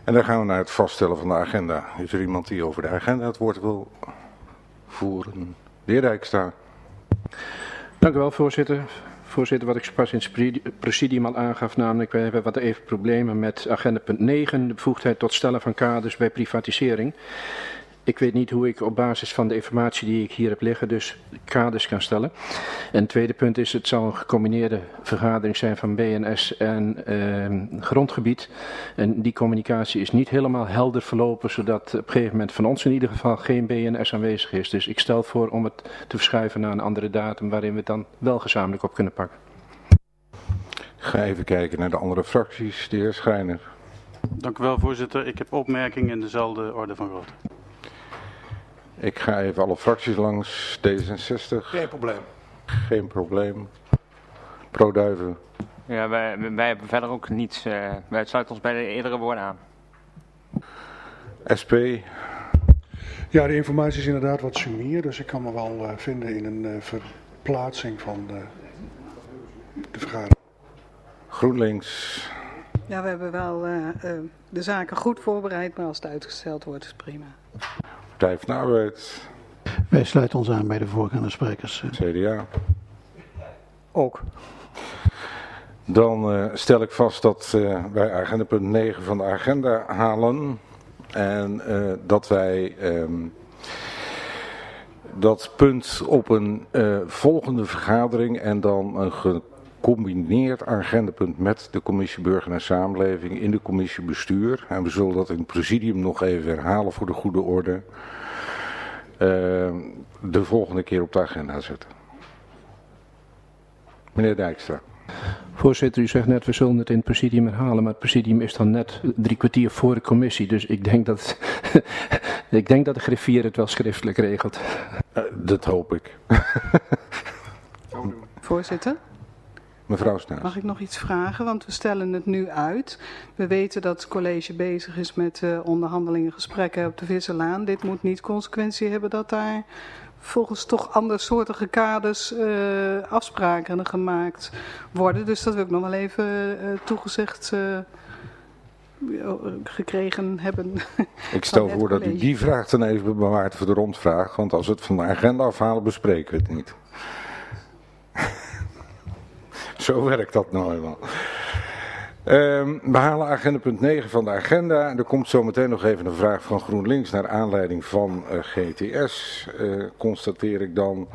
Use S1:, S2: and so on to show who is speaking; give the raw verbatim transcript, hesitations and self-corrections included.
S1: En dan gaan we naar het vaststellen van de agenda. Is er iemand die over de agenda het woord wil voeren? De heer Dijkstra.
S2: Dank u wel, voorzitter. Voorzitter, wat ik pas in het presidium al aangaf, namelijk we hebben wat even problemen met agenda punt negen, de bevoegdheid tot stellen van kaders bij privatisering. Ik weet niet hoe ik op basis van de informatie die ik hier heb liggen dus kaders kan stellen. En het tweede punt is, het zal een gecombineerde vergadering zijn van B N S en eh, grondgebied. En die communicatie is niet helemaal helder verlopen, zodat op een gegeven moment van ons in ieder geval geen B N S aanwezig is. Dus ik stel voor om het te verschuiven naar een andere datum waarin we het dan wel gezamenlijk op kunnen pakken.
S1: Ik ga even kijken naar de andere fracties. De heer Schrijner.
S3: Dank u wel, voorzitter. Ik heb opmerkingen in dezelfde orde van grootte.
S1: Ik ga even alle fracties langs. D zesenzestig.
S4: Geen probleem.
S1: Geen probleem. Pro-Duiven.
S5: Ja, wij, wij hebben verder ook niets. Uh, wij sluiten ons bij de eerdere woorden aan.
S1: S P.
S6: Ja, de informatie is inderdaad wat sumier, dus ik kan me wel uh, vinden in een uh, verplaatsing van uh, de vergadering.
S1: GroenLinks.
S7: Ja, we hebben wel uh, uh, de zaken goed voorbereid, maar als het uitgesteld wordt is prima.
S1: Partij van de Arbeid.
S8: Wij sluiten ons aan bij de voorgaande sprekers.
S1: C D A.
S8: Ook.
S1: Dan uh, stel ik vast dat uh, wij agenda punt negen van de agenda halen. En uh, dat wij um, dat punt op een uh, volgende vergadering en dan een gecombineerd agendapunt met de commissie Burger en Samenleving in de commissie Bestuur. En we zullen dat in het presidium nog even herhalen voor de goede orde. Uh, de volgende keer op de agenda zetten. Meneer Dijkstra.
S2: Voorzitter, u zegt net, we zullen het in het presidium herhalen, maar het presidium is dan net drie kwartier voor de commissie. Dus ik denk dat, ik denk dat de griffier het wel schriftelijk regelt.
S1: Uh, dat hoop ik.
S7: Voorzitter?
S1: Mevrouw Snaes.
S7: Mag ik nog iets vragen? Want we stellen het nu uit. We weten dat het college bezig is met uh, onderhandelingen, gesprekken op de Visserlaan. Dit moet niet consequentie hebben dat daar volgens toch andersoortige kaders uh, afspraken gemaakt worden. Dus dat wil ik nog wel even uh, toegezegd uh, gekregen hebben.
S1: Ik stel voor dat u die vraag dan even bewaart voor de rondvraag. Want als we het van de agenda afhalen, bespreken we het niet. Zo werkt dat nou eenmaal. Um, we halen agenda punt negen van de agenda. En er komt zometeen nog even een vraag van GroenLinks naar aanleiding van uh, G T S. Uh, constateer ik dan.